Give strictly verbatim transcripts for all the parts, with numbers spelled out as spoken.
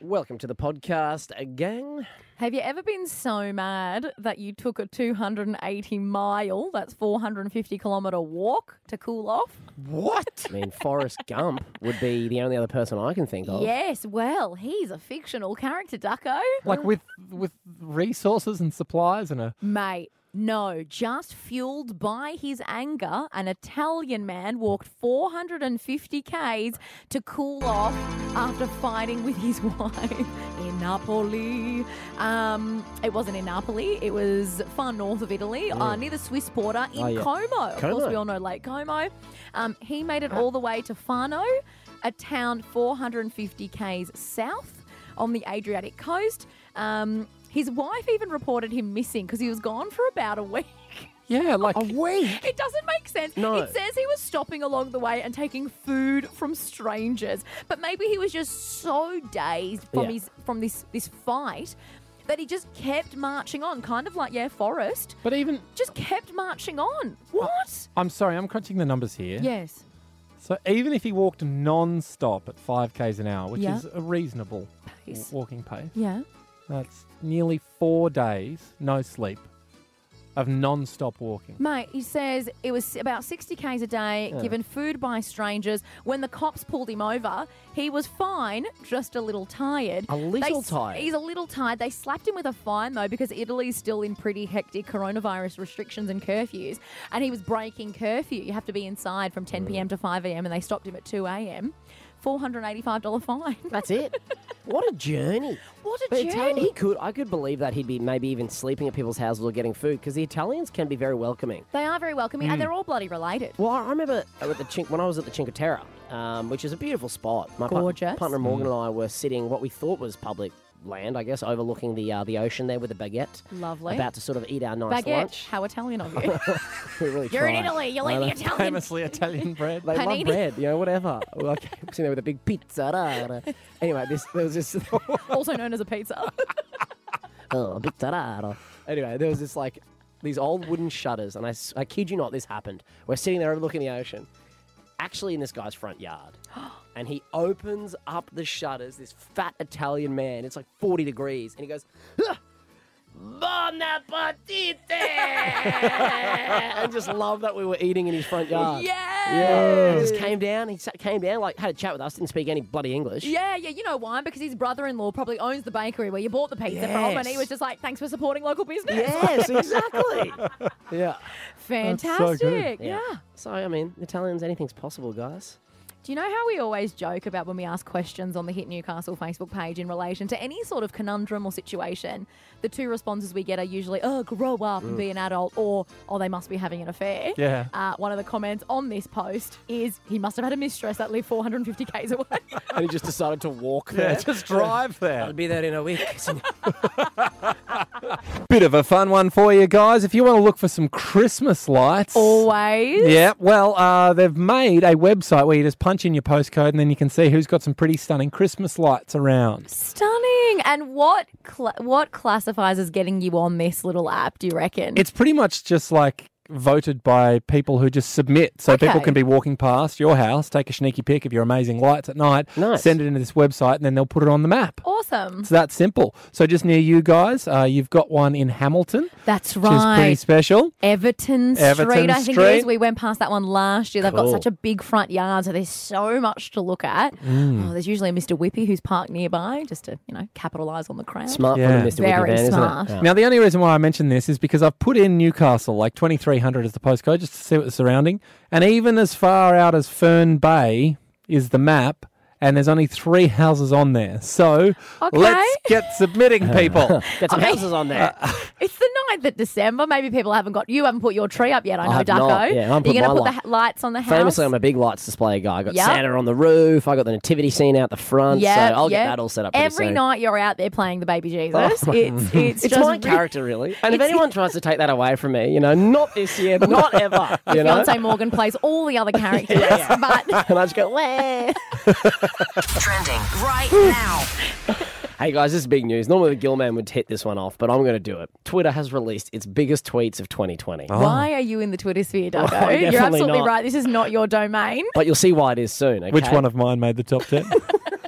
Welcome to the podcast, uh, gang. Have you ever been so mad that you took a two hundred eighty mile, that's four hundred fifty kilometre walk to cool off? What? I mean, Forrest Gump would be the only other person I can think of. Yes, well, he's a fictional character, Ducko. Like with with resources and supplies and a... Mate, no, just fueled by his anger, an Italian man walked four hundred fifty kays to cool off after fighting with his wife in Napoli. Um, it wasn't in Napoli. It was far north of Italy, Yeah. uh, near the Swiss border in Oh, yeah. Como. Of Como. course, we all know Lake Como. Um, he made it all the way to Fano, a town four hundred fifty kays south on the Adriatic coast. Um, his wife even reported him missing because he was gone for about a week. Yeah, like... A week? It doesn't make sense. No. It says he was stopping along the way and taking food from strangers, but maybe he was just so dazed from Yeah. his from this this fight that he just kept marching on, kind of like yeah, Forrest. But even... Just kept marching on. What? I'm sorry, I'm crunching the numbers here. Yes. So even if he walked non-stop at five kays an hour, which Yeah. is a reasonable Pace. w- walking pace, Yeah. that's nearly four days, no sleep, of non-stop walking. Mate, he says it was about sixty kays a day, Yeah. given food by strangers. When the cops pulled him over, he was fine, just a little tired. A little They- tired? He's a little tired. They slapped him with a fine, though, because Italy's still in pretty hectic coronavirus restrictions and curfews. And he was breaking curfew. You have to be inside from ten p.m. to five a.m. and they stopped him at two a.m. four hundred eighty-five dollars fine. That's it. What a journey. What a But Itali- journey. he could, I could believe that he'd be maybe even sleeping at people's houses or getting food because the Italians can be very welcoming. They are very welcoming, and they're all bloody related. Well, I remember at the Cin- when I was at the Cinque Terre, um, which is a beautiful spot. My par- Gorgeous. partner Morgan and I were sitting what we thought was public land, I guess, overlooking the uh, the ocean there with a baguette. Lovely. About to sort of eat our nice Baguette, lunch. how Italian of you. We really You're in tried. Italy, you'll I eat the know. Italian. Famously Italian bread. They love Panini. bread, you know, whatever. Like, sitting there with a big pizza. Da, da. Anyway, this there was this. Also known as a pizza. Oh, pizza. Da, da. Anyway, there was this like these old wooden shutters, and I, s- I kid you not, this happened. We're sitting there overlooking the ocean, actually in this guy's front yard, and he opens up the shutters. This fat Italian man. It's like forty degrees, and he goes. "Ah, Bon appetit!" I just love that we were eating in his front yard. Yeah. Yeah, he just came down. He sat, came down, like had a chat with us. Didn't speak any bloody English. Yeah, yeah, you know why? Because his brother-in-law probably owns the bakery where you bought the pizza from, and he Yes. was just like, "Thanks for supporting local business." Yes, exactly. Yeah. Fantastic. good. Yeah. So I mean, Italians, anything's possible, guys. Do you know how we always joke about when we ask questions on the Hit Newcastle Facebook page in relation to any sort of conundrum or situation? The two responses we get are usually, "Oh, grow up and be an adult," or "Oh, they must be having an affair." Yeah. Uh, one of the comments on this post is, "He must have had a mistress that lived four hundred fifty kays away." And he just decided to walk Yeah, there. just drive I'll there. be there in a week. Bit of a fun one for you guys. If you want to look for some Christmas lights. Always. Yeah, well, uh, they've made a website where you just punch in your postcode and then you can see who's got some pretty stunning Christmas lights around. Stunning. And what cla what classifies as getting you on this little app, do you reckon? It's pretty much just like voted by people who just submit. So Okay. people can be walking past your house, take a sneaky pic of your amazing lights at night, Nice. send it into this website, and then they'll put it on the map. awesome. It's that simple. So just near you guys, uh, you've got one in Hamilton, That's which is pretty right. special. Everton Street, Everton I think it Street. is. We went past that one last year. They've got Cool. such a big front yard, so there's so much to look at. Mm. Oh, there's usually a Mister Whippy who's parked nearby just to, you know, capitalise on the crowd. Smart Yeah. from the Mister Very Whippy van, smart. isn't it? Now, the only reason why I mention this is because I've put in Newcastle, like twenty-three hundred as the postcode, just to see what the surrounding. And even as far out as Fern Bay is the map, and there's only three houses on there. So Okay. let's get submitting, people. Get some I mean- houses on there. It's the ninth of December. Maybe people haven't got, you haven't put your tree up yet, I I know, have Ducko. not. Yeah, I haven't You're put going to my put the light- ha- lights on the house? Famously, I'm a big lights display guy. I got Yep. Santa on the roof. I got the nativity scene out the front. Yeah, so I'll yeah. get that all set up pretty Every soon. night you're out there playing the baby Jesus. Oh. it's it's, It's just my re- character, really. And if anyone tries to take that away from me, you know, not this year, not ever. You know? Fiance Morgan plays all the other characters, Yeah, but And I just go, wah. Trending right now. Hey guys, this is big news. Normally the Gilman would hit this one off, but I'm going to do it. Twitter has released its biggest tweets of twenty twenty. why are you in the Twitter sphere, Ducko? Oh, You're definitely absolutely not. right. This is not your domain. But you'll see why it is soon. Okay? Which one of mine made the top ten?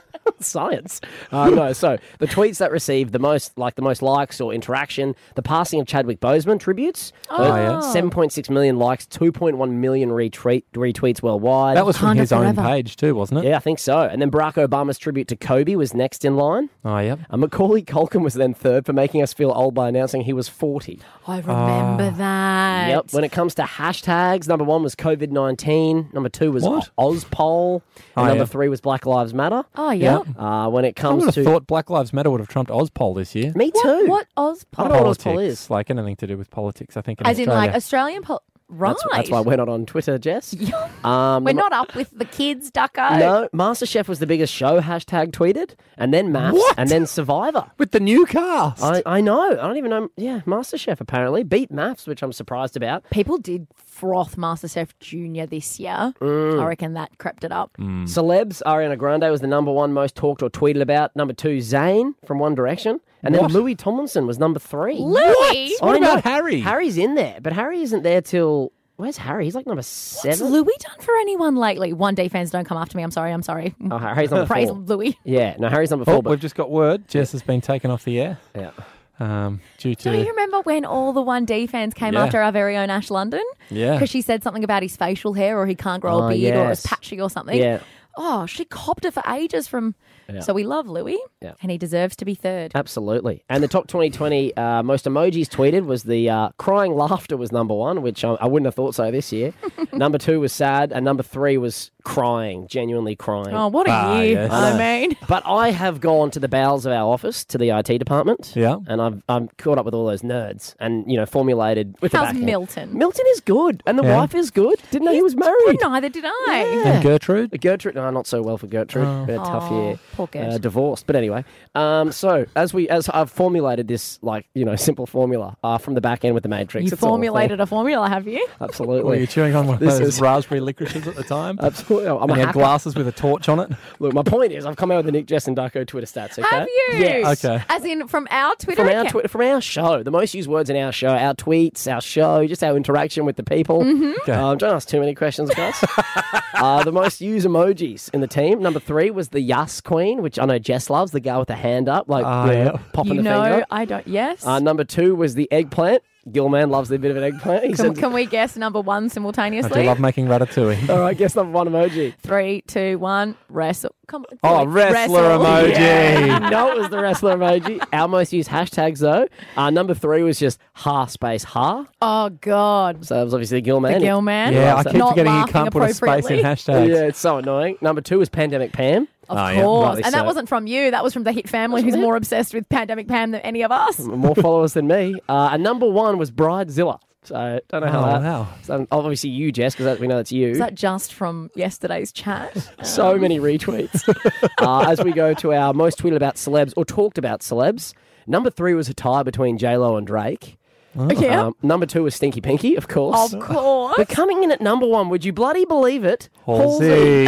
Science. Uh, no, so the tweets that received the most, like the most likes or interaction, the passing of Chadwick Boseman tributes. Oh, yeah. seven point six million likes, two point one million retweet, retweets worldwide. That was from Wakanda his own forever. page too, wasn't it? Yeah, I think so. And then Barack Obama's tribute to Kobe was next in line. Oh, yep. And Macaulay Culkin was then third for making us feel old by announcing he was forty. I remember that. Yep. When it comes to hashtags, number one was COVID nineteen. Number two was What? Ozpol. And Oh, number yeah. three was Black Lives Matter. Oh, yeah. Uh, when it I comes would have to... thought Black Lives Matter would have trumped Ozpol this year. Me too. What, what I don't know what Ozpol? Ozpol is. Like anything to do with politics, I think. In As in, Australia. like, Australian pol- Right. That's, that's why we're not on Twitter, Jess. Um, We're the- not up with the kids, Ducko. No, MasterChef was the biggest show, hashtag tweeted, and then Maths, What? and then Survivor. with the new cast. I, I know. I don't even know. Yeah, MasterChef apparently beat Maths, which I'm surprised about. People did froth MasterChef Junior this year. Mm. I reckon that crept it up. Celebs, Ariana Grande was the number one most talked or tweeted about. Number two, Zayn from One Direction. And then What? Louis Tomlinson was number three. Louis? What I know. about Harry? Harry's in there, but Harry isn't there till... Where's Harry? He's like number What's seven. Louis done for anyone lately? One D fans don't come after me. I'm sorry. I'm sorry. Oh, Harry's number Praise four. Louis. Yeah, no, Harry's number Oh, four. But, we've just got word. Jess has been taken off the air yeah. um, due to. Do you remember when all the one D fans came Yeah. after our very own Ash London? Yeah. Because she said something about his facial hair or he can't grow Oh, a beard or it was yes. patchy or something. Yeah. Oh, she copped it for ages from. Yeah. So we love Louis Yeah. and he deserves to be third. Absolutely. And the top twenty twenty uh, most emojis tweeted was the uh, crying laughter was number one, which I, I wouldn't have thought so this year. Number two was sad, and number three was crying, genuinely crying. Oh, what a Ah, year. yes. I mean. But I have gone to the bowels of our office, to the I T department. Yeah. And I've I'm caught up with all those nerds and, you know, formulated with the How's backhand. Milton? Milton is good, and the Yeah. wife is good. Didn't know he was Well, married. neither did I. Yeah. And Gertrude? Gertrude, no, not so well for Gertrude. Oh. Been a tough Oh, year. poor Gert. Uh, divorced, but anyway. Um, so as we as I've formulated this, like you know, simple formula uh, from the back end with the Matrix. You It's all formulated thing. a formula, have you? Were Absolutely, you chewing on one of This those is- raspberry licorices at the time? absolutely. I'm and a you had hacker. glasses with a torch on it? Look, my point is, I've come out with the Nick, Jess, and Darko Twitter stats. Okay? Have you? Yes. Okay. As in from our Twitter From our account. Twitter, from our show, the most used words in our show, our tweets, our show, just our interaction with the people. Mm-hmm. Okay. Um, don't ask too many questions, guys. uh, the most used emojis in the team. Number three was the Yas Queen, which I know Jess loves, the girl with the hand up, like Ah, you know, yeah. popping You the know, finger. I don't. Yes. Uh, number two was the eggplant. Gilman loves a bit of an eggplant. He can, sends, can we guess number one I do simultaneously? love making ratatouille. all right, guess number one emoji. Three, two, one. Wrestle. Come on. Oh, like, wrestler wrestle. emoji. Yeah, you know it was the wrestler emoji. Our most used hashtags, though. Uh, number three was just ha space ha. Oh God. So that was obviously Gilman. The Gill man. Yeah, I loves keep that. Not forgetting you laughing can't put a space in appropriately. hashtags. Yeah, it's so annoying. Number two was Pandemic Pam. Of Oh, yeah. course. Rightly And that so. wasn't from you. That was from the Hit family, who's more obsessed with Pandemic Pam than any of us. More followers than me. Uh, and number one was Bridezilla. So don't know how Oh, that. wow. So obviously you, Jess, because we know it's you. Is that just from yesterday's chat? So many retweets. uh, as we go to our most tweeted about celebs or talked about celebs, number three was a tie between J Lo and Drake. Yeah. Um, number two was Stinky Pinky, of course. Of course. But coming in at number one, would you bloody believe it? Halsey.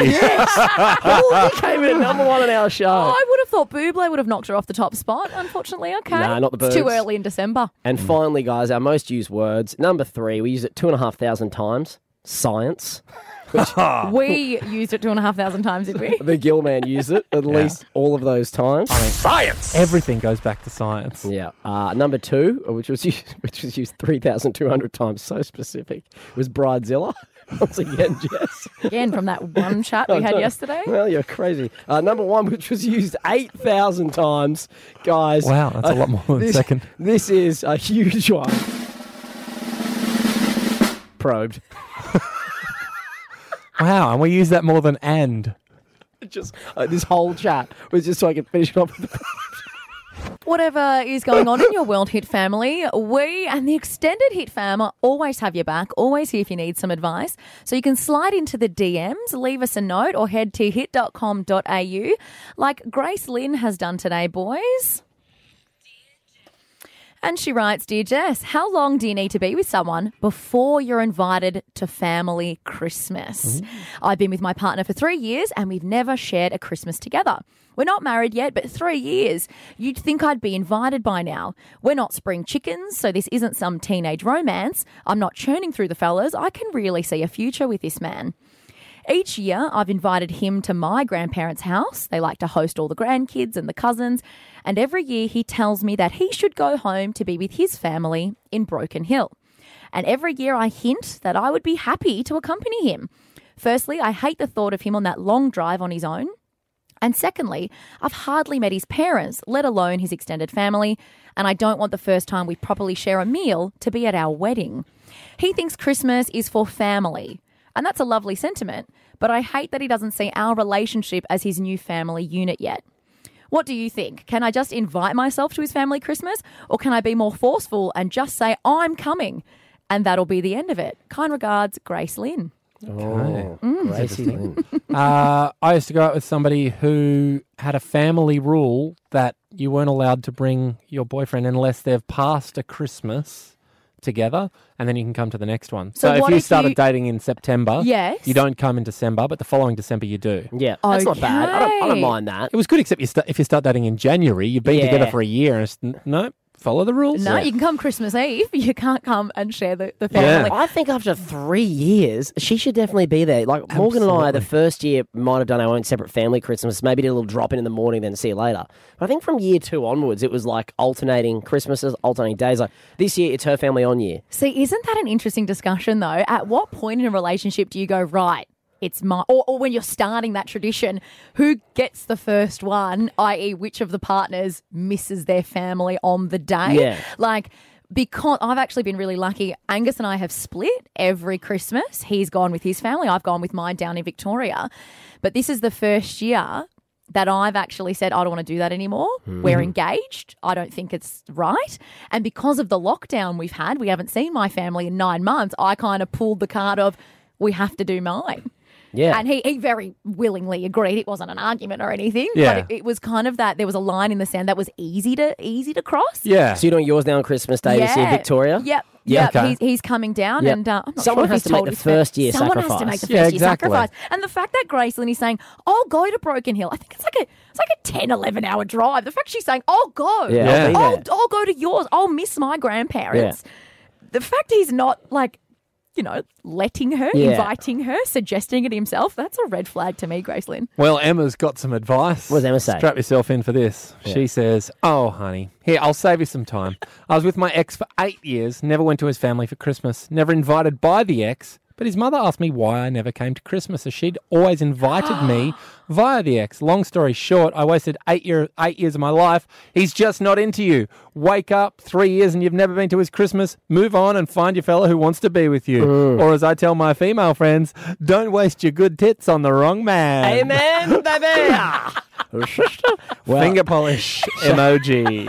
Halsey came in at number one on our show. Oh, I would have thought Buble would have knocked her off the top spot. Unfortunately, okay. Nah, not the It's too Boobs. early in December. And finally, guys, our most used words. Number three, we use it two and a half thousand times. Science. We used it two and a half thousand times, did we? The Gill man used it at least all of those times. Everything goes back to science. Yeah. Uh, number two, which was used, which was used three thousand two hundred times, so specific, was Bridezilla. Once again, Jess. Again, from that one chat we had yesterday. Well, you're crazy. Uh, number one, which was used eight thousand times, guys. Wow, that's a lot more than this, second. This is a huge one. Probed. Wow, and we use that more than and. Just uh, this whole chat was just so I could finish it off with the Whatever is going on in your World Hit family, we and the extended Hit fam always have your back, always here if you need some advice. So you can slide into the D Ms, leave us a note, or head to hit dot com dot a u like Grace Lynn has done today, boys. And she writes, Dear Jess, how long do you need to be with someone before you're invited to family Christmas? I've been with my partner for three years and we've never shared a Christmas together. We're not married yet, but three years. You'd think I'd be invited by now. We're not spring chickens, so this isn't some teenage romance. I'm not churning through the fellas. I can really see a future with this man. Each year, I've invited him to my grandparents' house. They like to host all the grandkids and the cousins. And every year he tells me that he should go home to be with his family in Broken Hill. And every year I hint that I would be happy to accompany him. Firstly, I hate the thought of him on that long drive on his own. And secondly, I've hardly met his parents, let alone his extended family, and I don't want the first time we properly share a meal to be at our wedding. He thinks Christmas is for family, and that's a lovely sentiment, but I hate that he doesn't see our relationship as his new family unit yet. What do you think? Can I just invite myself to his family Christmas, or can I be more forceful and just say, I'm coming, and that'll be the end of it? Kind regards, Grace Lynn. Oh, Mm. Gracie Lynn. uh, I used to go out with somebody who had a family rule that you weren't allowed to bring your boyfriend unless they've passed a Christmas together, and then you can come to the next one. So So, if what you if started you- dating in September, Yes. you don't come in December, but the following December you do. Yeah, that's not bad. I don't, I don't Okay. mind that. It was good, except you st- if you start dating in January, you've been Yeah. together for a year, and it's, n- no, follow the rules. No, Yeah. you can come Christmas Eve. You can't come and share the, the Yeah. family. I think after three years, she should definitely be there. Like Morgan and I, the first year might have done our own separate family Christmas, maybe did a little drop in in the morning, then see you later. But I think from year two onwards, it was like alternating Christmases, alternating days. Like this year, it's her family on year. See, isn't that an interesting discussion, though? At what point in a relationship do you go, right, it's my... Or, or when you're starting that tradition, who gets the first one, that is which of the partners misses their family on the day? Yeah. Like... Because I've actually been really lucky. Angus and I have split every Christmas. He's gone with his family. I've gone with mine down in Victoria. But this is the first year that I've actually said, I don't want to do that anymore. We're engaged. I don't think it's right. And because of the lockdown we've had, we haven't seen my family in nine months. I kind of pulled the card of, we have to do mine. Yeah. And he, he very willingly agreed. It wasn't an argument or anything. Yeah. But it, it was kind of that there was a line in the sand that was easy to easy to cross. Yeah. So you're doing yours now on Christmas Day this year, Victoria? Yep. Yeah, Yep. okay. He's, he's coming down, Yep. and uh, I'm not Someone sure if has he's to make told the his family- first year Someone has to sacrifice. make the first Yeah, year exactly. sacrifice. And the fact that Gracelyn is saying, "I'll go to Broken Hill," I think it's like a it's like a ten, eleven hour drive. The fact she's saying, "I'll go," Yeah, I'll be I'll, there. I'll go to yours. I'll miss my grandparents. The fact he's not like, you know, letting her, Yeah. inviting her, suggesting it himself, that's a red flag to me, Gracelyn. Well, Emma's got some advice. What does Emma say? Strap yourself in for this. She says, oh, honey, here, I'll save you some time. I was with my ex for eight years, never went to his family for Christmas, never invited by the ex, but his mother asked me why I never came to Christmas, as she'd always invited me via the ex. Long story short, I wasted eight, year, eight years of my life. He's just not into you. Wake up, three years and you've never been to his Christmas. Move on and find your fella who wants to be with you. Or as I tell my female friends, don't waste your good tits on the wrong man. Amen, baby. Well, Finger polish emoji.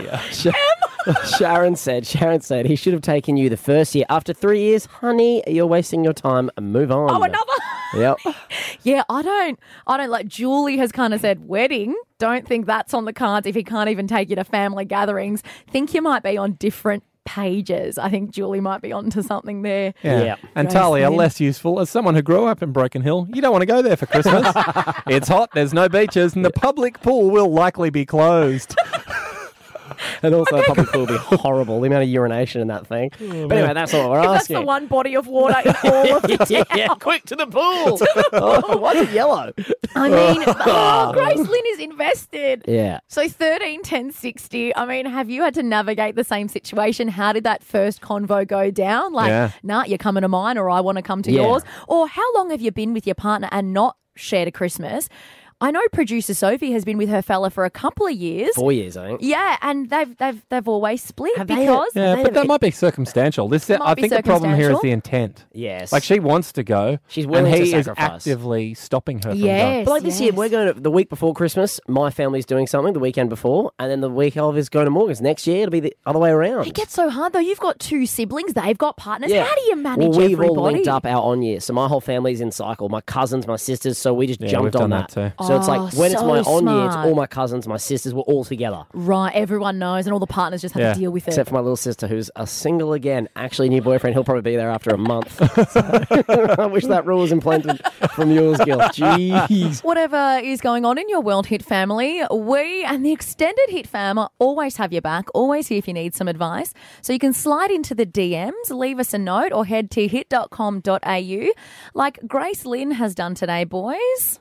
Sharon said, Sharon said, he should have taken you the first year. After three years, honey, you're wasting your time. Move on. Oh, another. Yep. Yeah, I don't, I don't like, Julie has kind of said wedding. Don't think that's on the cards if he can't even take you to family gatherings. Think you might be on different pages. I think Julie might be onto something there. Yeah. Yeah. And Grace Talia, Lynn. less useful. As someone who grew up in Broken Hill, you don't want to go there for Christmas. It's hot, there's no beaches, and the public pool will likely be closed. And also, the public pool will be horrible. The amount of urination in that thing. But anyway, that's not what we're If that's asking. the one body of water in all of the yeah, yeah, quick to the pool. oh, why is it yellow? I mean, oh, Grace Lynn is invested. Yeah. So thirteen, ten, sixty, I mean, have you had to navigate the same situation? How did that first convo go down? Like, Yeah. nah, you're coming to mine or I want to come to Yeah. yours? Or how long have you been with your partner and not shared a Christmas? I know producer Sophie has been with her fella for a couple of years. Four years, I think. Yeah, and they've they've they've always split Have they- because Yeah, They but that never- might be circumstantial. This, Might I be think the problem here is circumstantial. the intent. Yes. Like she wants to go, She's willing and to he is sacrifice. actively stopping her from Yes. going. But like this year, yes. we're going to, the week before Christmas, my family's doing something the weekend before, and then the week of is going to Morgan's. Next year, it'll be the other way around. it gets so hard though. You've got two siblings, they've got partners. Yeah. How do you manage Well, we've everybody? all linked up our on year. So my whole family's in cycle. My cousins, my sisters. So we just Yeah, jumped we've on done that. that too. So So it's like when it's so my on year, it's smart. all my cousins, my sisters, we're all together. Right, everyone knows, and all the partners just have Yeah. to deal with it. Except for my little sister, who's a single again. Actually, new boyfriend. He'll probably be there after a month. So, I wish that rule was implemented from yours, Gil. Jeez. Whatever is going on in your World Hit family, we and the extended Hit fam always have your back, always here if you need some advice. So you can slide into the D Ms, leave us a note, or head to hit dot com dot a u like Grace Lynn has done today, boys.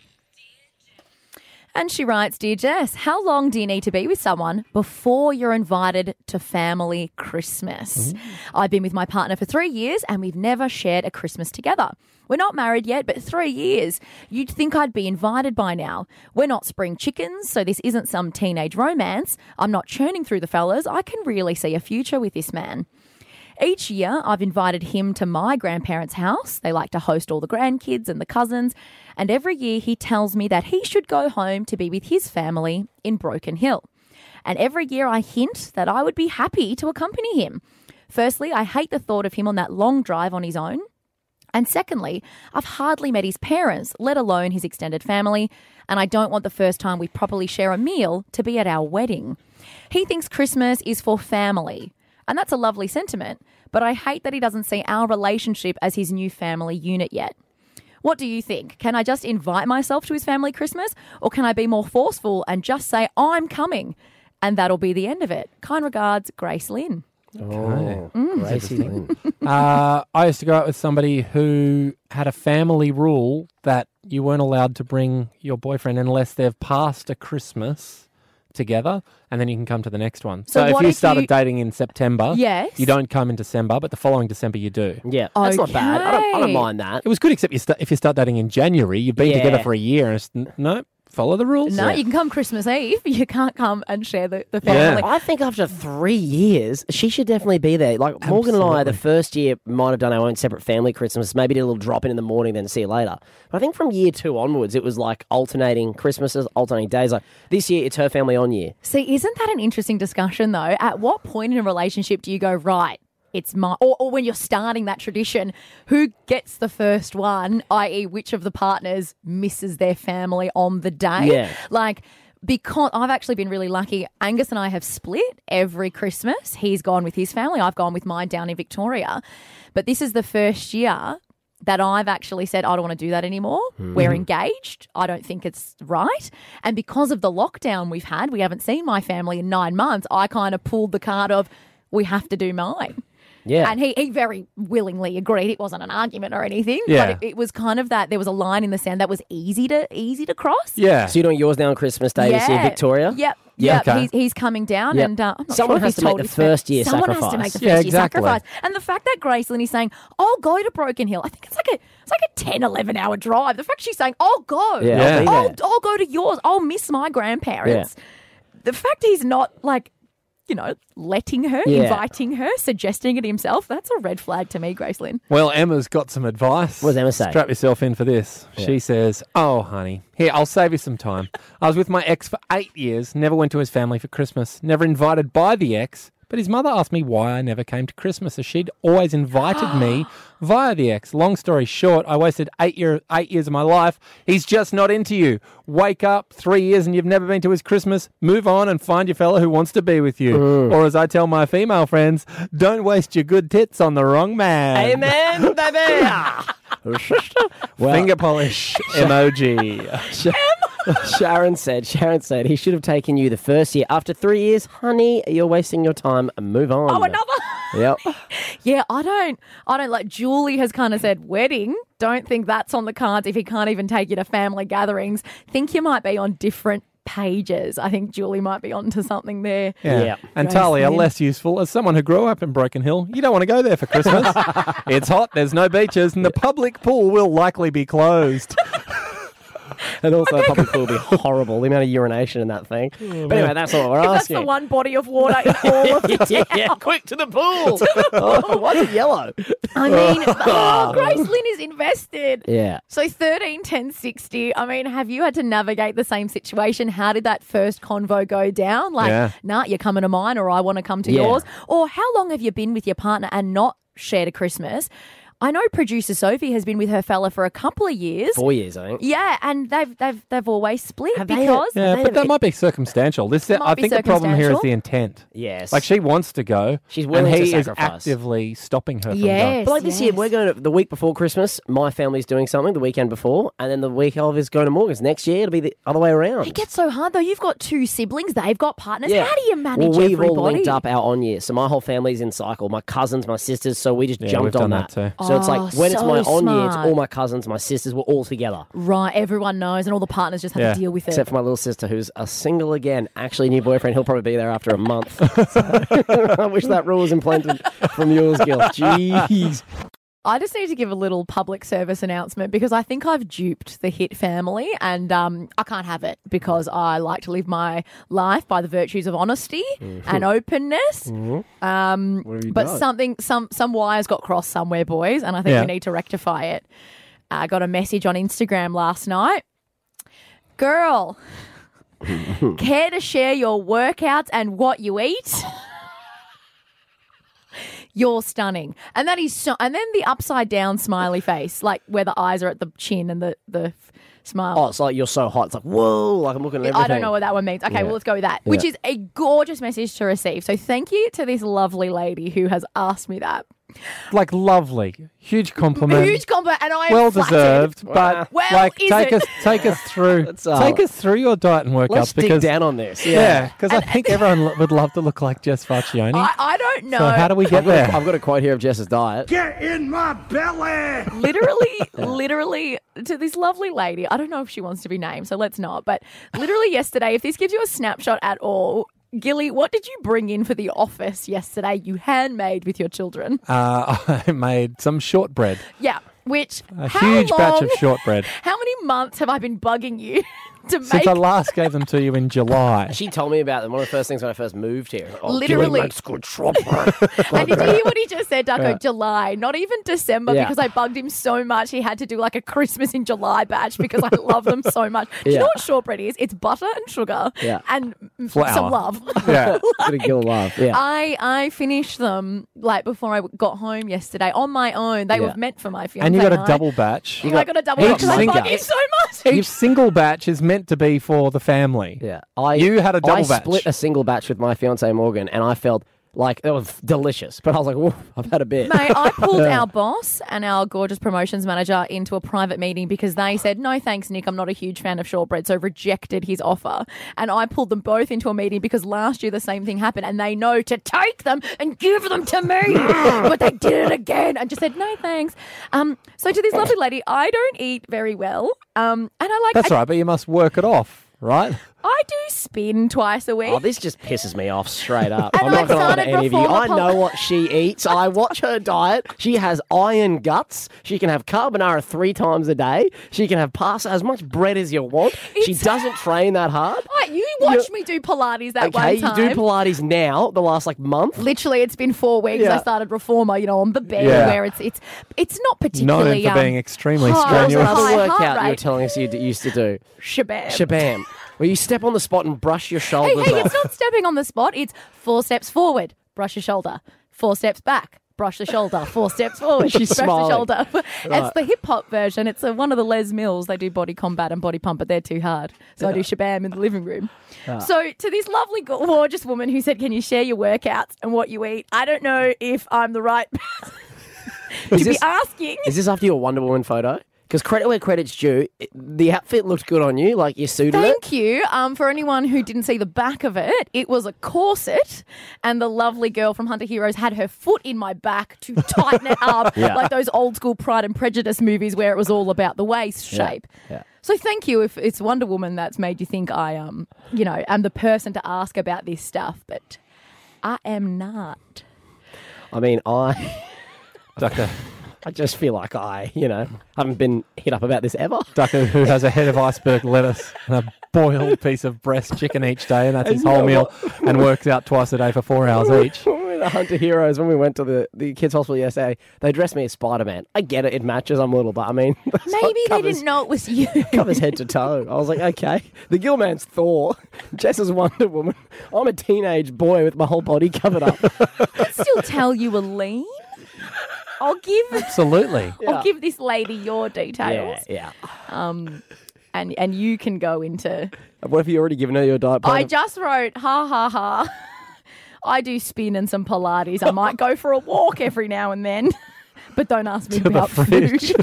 And she writes, Dear Jess, how long do you need to be with someone before you're invited to family Christmas? I've been with my partner for three years and we've never shared a Christmas together. We're not married yet, but three years. You'd think I'd be invited by now. We're not spring chickens, so this isn't some teenage romance. I'm not churning through the fellas. I can really see a future with this man. Each year, I've invited him to my grandparents' house. They like to host all the grandkids and the cousins. And every year he tells me that he should go home to be with his family in Broken Hill. And every year I hint that I would be happy to accompany him. Firstly, I hate the thought of him on that long drive on his own. And secondly, I've hardly met his parents, let alone his extended family. And I don't want the first time we properly share a meal to be at our wedding. He thinks Christmas is for family. And that's a lovely sentiment, but I hate that he doesn't see our relationship as his new family unit yet. What do you think? Can I just invite myself to his family Christmas, or can I be more forceful and just say, I'm coming? And that'll be the end of it. Kind regards, Grace Lynn. Oh, Gracie Lynn. Uh, I used to go out with somebody who had a family rule that you weren't allowed to bring your boyfriend unless they've passed a Christmas together, and then you can come to the next one. So So, if what you if started you- dating in September, Yes. you don't come in December, but the following December you do. Yeah, that's not bad. I don't, I don't Okay. mind that. It was good, except you st- if you start dating in January, you've been Yeah. together for a year, and it's, n- no, follow the rules. No, Yeah. you can come Christmas Eve. You can't come and share the, the family. I think after three years, she should definitely be there. Like Morgan and I, the Absolutely. first year might have done our own separate family Christmas, maybe did a little drop in in the morning, then see you later. But I think from year two onwards, it was like alternating Christmases, alternating days. Like this year, it's her family on year. See, isn't that an interesting discussion, though? At what point in a relationship do you go, right, it's my, or, or when you're starting that tradition, who gets the first one, that is which of the partners misses their family on the day? Yeah. Like, because I've actually been really lucky. Angus and I have split every Christmas. He's gone with his family. I've gone with mine down in Victoria. But this is the first year that I've actually said, I don't want to do that anymore. We're engaged. I don't think it's right. And because of the lockdown we've had, we haven't seen my family in nine months. I kind of pulled the card of, we have to do mine. Yeah. And he, he very willingly agreed. It wasn't an argument or anything. Yeah. But it, it was kind of that there was a line in the sand that was easy to easy to cross. Yeah. So you're doing yours now on Christmas Day this year, Victoria? Yep. Yeah, Yep. okay. He's, he's coming down, Yep. and uh, I'm not Someone sure has if he's to make told the his first year Someone has to sacrifice. make the first Yeah, year exactly. sacrifice. And the fact that Gracelyn is saying, "I'll go to Broken Hill," I think it's like a it's like a ten, eleven hour drive. The fact she's saying, "I'll go," Yeah, Yeah. I'll be I'll, there. I'll go to yours. I'll miss my grandparents. The fact he's not like, you know, letting her, Yeah. inviting her, suggesting it himself, that's a red flag to me, Gracelyn. Well, Emma's got some advice. What does Emma say? Strap yourself in for this. She says, oh, honey, here, I'll save you some time. I was with my ex for eight years, never went to his family for Christmas, never invited by the ex, but his mother asked me why I never came to Christmas, as she'd always invited me via the ex. Long story short, I wasted eight, year, eight years of my life. He's just not into you. Wake up, three years and you've never been to his Christmas. Move on and find your fella who wants to be with you. Or as I tell my female friends, don't waste your good tits on the wrong man. Amen, baby. Well, Finger polish emoji. Sharon said, Sharon said, he should have taken you the first year. After three years, honey, you're wasting your time. Move on. Oh, another. Yep. Yeah, I don't, I don't like. Julie has kind of said wedding. Don't think that's on the cards if he can't even take you to family gatherings. Think you might be on different pages. I think Julie might be onto something there. Yeah. Yeah. And Grace Talia, Lynn. less useful. As someone who grew up in Broken Hill, you don't want to go there for Christmas. It's hot, there's no beaches, and the public pool will likely be closed. And also, the public pool will be horrible. The amount of urination in that thing. But anyway, that's not what we're If that's asking. the one body of water in all of the yeah, yeah, quick to the pool. oh, why is it yellow? I mean, oh, Grace Lynn is invested. Yeah. So thirteen, ten, sixty, I mean, have you had to navigate the same situation? How did that first convo go down? Like, Yeah. nah, you're coming to mine or I want to come to Yeah. yours. Or how long have you been with your partner and not shared a Christmas? I know producer Sophie has been with her fella for a couple of years. Four years, I think. Yeah, and they've they've they've always split Have they- because Yeah, They but that have- might be circumstantial. This, Might I be think the problem here is circumstantial. the intent. Yes. Like she wants to go, She's and willing to he is sacrifice. actively stopping her from Yes. going. But like this year, yes. we're going to, the week before Christmas, my family's doing something the weekend before, and then the week of is going to Morgan's. Next year, it'll be the other way around. it gets so hard though. You've got two siblings, they've got partners. Yeah. How do you manage Well, we've everybody? all linked up our on year. So my whole family's in cycle. My cousins, my sisters. So we just Yeah, jumped we've on done that. that too. So it's Oh, like when it's so my on year, it's smart. all my cousins, my sisters. We're all together. Right, everyone knows, and all the partners just have Yeah. to deal with it. Except for my little sister, who's a single again. Actually, new boyfriend. He'll probably be there after a month. So, I wish that rule was implanted from yours, Gil. Jeez. I just need to give a little public service announcement because I think I've duped the Hit family and um, I can't have it because I like to live my life by the virtues of honesty and openness. Um, What have you but done? something, some some wires got crossed somewhere, boys, and I think Yeah. we need to rectify it. I got a message on Instagram last night. Girl, care to share your workouts and what you eat? You're stunning. And that is so, and then the upside down smiley face, like where the eyes are at the chin and the, the f- smile. Oh, it's like you're so hot. It's like, whoa, like I'm looking at everything. I don't know what that one means. Okay, Yeah. well, let's go with that, which Yeah. is a gorgeous message to receive. So thank you to this lovely lady who has asked me that. Like lovely, huge compliment. Huge compliment, and I am well flattered. deserved, Wow. but Well, like is take it? us take us through That's, uh, take us through your diet and workouts Let's dig because down on this. yeah, because I think everyone lo- would love to look like Jess Farchione. I, I don't know. So how do we get I've got, a, there? I've got a quote here of Jess's diet. Get in my belly! literally, literally to this lovely lady. I don't know if she wants to be named, so let's not. But literally yesterday, if this gives you a snapshot at all, Gilly, what did you bring in for the office yesterday? You handmade with your children. Uh, I made some shortbread, Yeah, which a how huge long, batch of shortbread. How many months have I been bugging you to Since make? I last gave them to you in July. She told me about them. One of the first things when I first moved here. Oh, Literally. Gilly makes good shortbread. And did you hear what he just said, Ducko? Yeah. July, not even December, Yeah. because I bugged him so much. He had to do like a Christmas in July batch because I love them so much. Do you Yeah. know what shortbread is? It's butter and sugar Yeah. and m- Flour. some love. Yeah, Gonna Gil love. Yeah. I I finished them like before I got home yesterday on my own. They Yeah. were meant for my fiance. and you got a I- double batch. Oh, I got a double each because I single- bug him so much. Each single batch is meant to be for the family. Yeah, I You had a double I batch. split a single batch with my fiance Morgan, and I felt like it was delicious. But I was like, "Whoa, I've had a bit." Mate, I pulled our boss and our gorgeous promotions manager into a private meeting because they said, no thanks, Nick, I'm not a huge fan of shortbread, so rejected his offer. And I pulled them both into a meeting because last year the same thing happened and they know to take them and give them to me. But they did it again and just said, no thanks. Um, so to this lovely lady, I don't eat very well. Um, and I like, That's I, right, but you must work it off, right? I do spin twice a week. Oh, this just pisses me off straight up. And I'm not I've going to lie to started any of you. reformer I pol- know what she eats. I watch her diet. She has iron guts. She can have carbonara three times a day. She can have pasta, as much bread as you want. She It's- doesn't train that hard. Right, you watched me do Pilates that Okay, one you time. do Pilates now, the last like month. Literally, it's been four weeks. Yeah. I started reformer, you know, on the bed Yeah. where it's it's it's not Known particularly for um, being extremely hard. What was strenuous. another High heart workout you were rate. telling us you d- used to do? shabam. Shabam. Where you step on the spot and brush your Hey, shoulders hey, off. it's not stepping on the spot. It's four steps forward, brush your shoulder. Four steps back, brush the shoulder. Four steps forward, She's brush smiling. the shoulder. It's Right. the hip hop version. It's a, one of the Les Mills. They do body combat and body pump, but they're too hard. So I do shabam in the living room. So to this lovely, gorgeous woman who said, "Can you share your workouts and what you eat?" I don't know if I'm the right person to Is be this- asking. Is this after your Wonder Woman photo? Because credit where credit's due, it- the outfit looked good on you, like you suited it. Thank you. Um, for anyone who didn't see the back of it, it was a corset, and the lovely girl from Hunter Heroes had her foot in my back to tighten it up, Yeah. like those old school Pride and Prejudice movies where it was all about the waist Yeah, shape. yeah. So thank you if it's Wonder Woman that's made you think I um, you know, am the person to ask about this stuff, but I am not. I mean, I, Ducker, I just feel like I, you know, haven't been hit up about this ever. Ducker who has a head of iceberg lettuce and a boiled piece of breast chicken each day, and that's his And you whole know meal, and works out twice a day for four hours each. When we were the Hunter Heroes, when we went to the, the kids' hospital yesterday, they dressed me as Spider-Man. I get it, it matches, I'm little, but I mean... that's what Maybe they covers- didn't know it was you. Covers head to toe. I was like, okay. The Gilman's Thor. Jess is Wonder Woman. I'm a teenage boy with my whole body covered up. I'd still tell you were lean. I'll give Absolutely. Yeah. I'll give this lady your details. Yeah, yeah. Um, and and you can go into. What have you already given her your diet plan? I just wrote ha ha ha. I do spin and some Pilates. I might go for a walk every now and then, but don't ask me To the about fridge.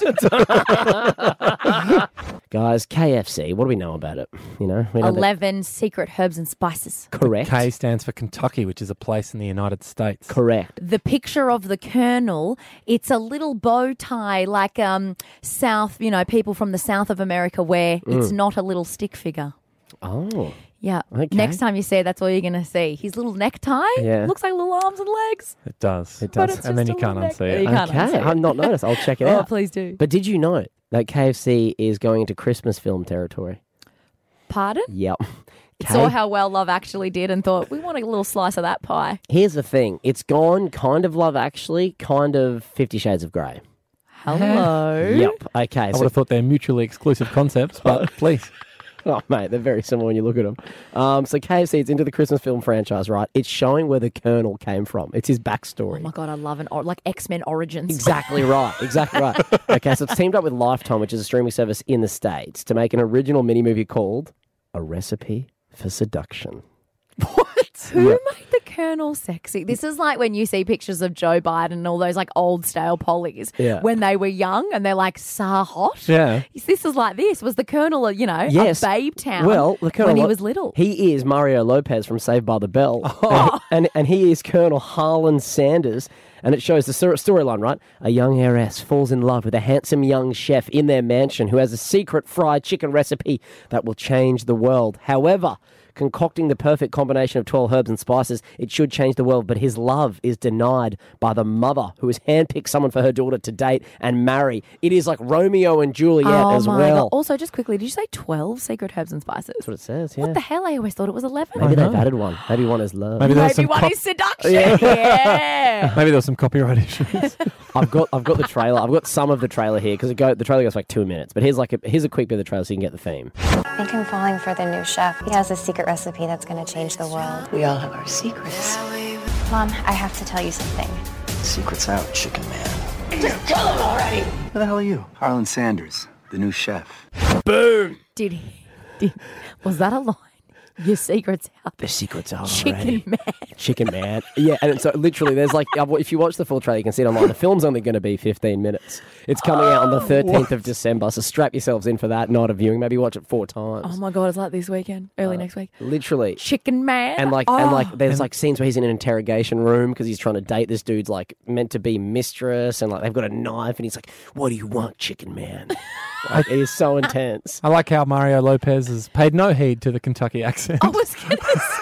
food. Guys, K F C, what do we know about it? You know, we know that- Eleven secret herbs and spices. correct. K stands for Kentucky, which is a place in the United States. Correct. The picture of the Colonel, it's a little bow tie like um South, you know, people from the south of America wear. Mm. It's not a little stick figure. Oh, Yeah. Okay. Next time you see it, that's all you're going to see. His little necktie Yeah. looks like little arms and legs. It does. It But does. it's And then just you a can't little unsee neck- it. You can't okay, unsee it. I've not noticed. I'll check it Oh, out. please do. But did you know that K F C is going into Christmas film territory? Pardon? Yep. K- Saw how well Love Actually did and thought, we want a little slice of that pie. Here's the thing. It's gone kind of Love Actually, kind of Fifty Shades of Grey. Hello. Yep. Okay. I So, would have thought they're mutually exclusive concepts, but please. oh, mate, they're very similar when you look at them. Um, so K F C, it's into the Christmas film franchise, right? It's showing where the Colonel came from. It's his backstory. Oh my God, I love an or- like X-Men Origins. Exactly right. Exactly right. Okay, so it's teamed up with Lifetime, which is a streaming service in the States, to make an original mini movie called A Recipe for Seduction. Who Yeah. made the Colonel sexy? This is like when you see pictures of Joe Biden and all those like old stale pollies Yeah. when they were young and they're like so hot. Yeah. This is like this. Was the Colonel, a, you know, Yes. a babe town Well, the Colonel when he Lo- was little? He is Mario Lopez from Saved by the Bell. Oh. And, and, and he is Colonel Harlan Sanders. And it shows the stor- storyline, right? A young heiress falls in love with a handsome young chef in their mansion who has a secret fried chicken recipe that will change the world. However, concocting the perfect combination of twelve herbs and spices, it should change the world, but his love is denied by the mother who has handpicked someone for her daughter to date and marry. It is like Romeo and Juliet oh as my well. God. Also, just quickly, did you say twelve secret herbs and spices? That's what it says, yeah. What the hell? I always thought it was eleven. Maybe I they've know. added one. Maybe one is love. Maybe there was Maybe some one cop- is seduction. Yeah. maybe there was some copyright issues. I've got I've got the trailer. I've got some of the trailer here because it go the trailer goes for like two minutes. But here's like a, here's a quick bit of the trailer so you can get the theme. I think I'm falling for the new chef. He has a secret recipe that's going to change the world. We all have our secrets. Mom, I have to tell you something. Secrets out, chicken man. Just kill him already! Who the hell are you? Harlan Sanders, the new chef. Boom. Did he? Did, was that a line? Your secret's out. The secret's out Chicken already. man. Chicken man. Yeah, and so literally, there's like if you watch the full trailer, you can see it online. The film's only going to be fifteen minutes. It's coming out on the thirteenth of December, so strap yourselves in for that night of viewing. Maybe watch it four times. Oh my God, it's like this weekend, early next week. Literally. Chicken man. And like, oh. and like, there's like scenes where he's in an interrogation room because he's trying to date this dude's like meant to be mistress, and like they've got a knife, and he's like, "What do you want, chicken man?" Like, it is so intense. I like how Mario Lopez has paid no heed to the Kentucky accent. I was going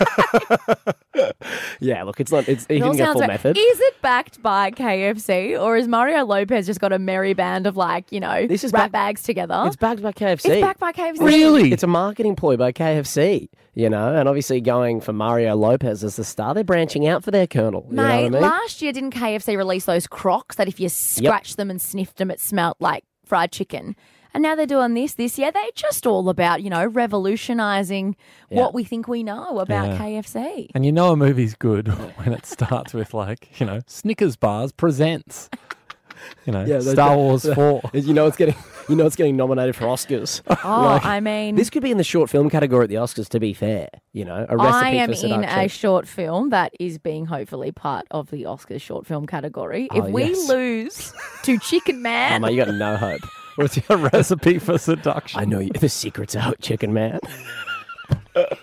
to say. Yeah, look, it's not. It's he It all didn't get sounds full right. method. Is it backed by K F C or is Mario Lopez just got a merry band of like, you know, This is rat back- bags together? It's backed by K F C. It's backed by K F C. Really? It's a marketing ploy by K F C, you know, and obviously going for Mario Lopez as the star, they're branching out for their Colonel. You know what I Mate, mean? last year didn't K F C release those Crocs that if you scratched them and sniffed them, it smelt like fried chicken? And now they're doing this this year. They're just all about, you know, revolutionising Yeah. what we think we know about Yeah. K F C. And you know a movie's good when it starts with like, you know, Snickers bars presents. You know, Yeah, those- Star Wars four. You know it's getting, you know it's getting nominated for Oscars. Oh, Like, I mean, this could be in the short film category at the Oscars. To be fair, you know, a recipe I am for in seduction. a short film that is being hopefully part of the Oscars short film category. If Oh, we yes. lose to Chicken Oh, Man, mate, you got no hope. What's your recipe for seduction? I know you, the secret's out, chicken man.